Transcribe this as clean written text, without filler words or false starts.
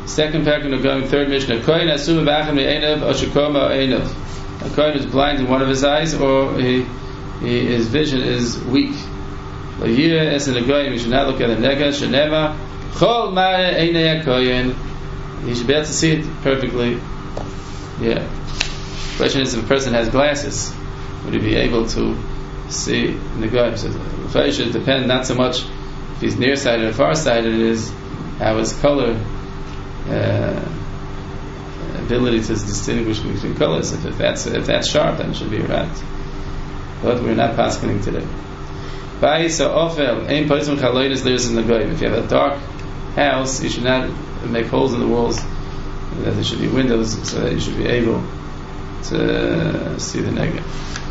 Second paragraph, going third Mishnah. Kohen asuma b'achim me'enav ashikoma enav. A kohen is blind in one of his eyes, or his vision is weak. L'yireh es negoyim. He should not look at the nega. Shenema chol ma'eh einei kohen. He should be able to see it perfectly. Yeah. The question is, if a person has glasses, would he be able to see negoyim? So it should depend not so much if he's nearsighted or farsighted, it is how his color ability to distinguish between colors. If that's sharp, then it should be right. But we're not paskening today. If you have a dark house, you should not make holes in the walls. That there should be windows so that you should be able to see the negative.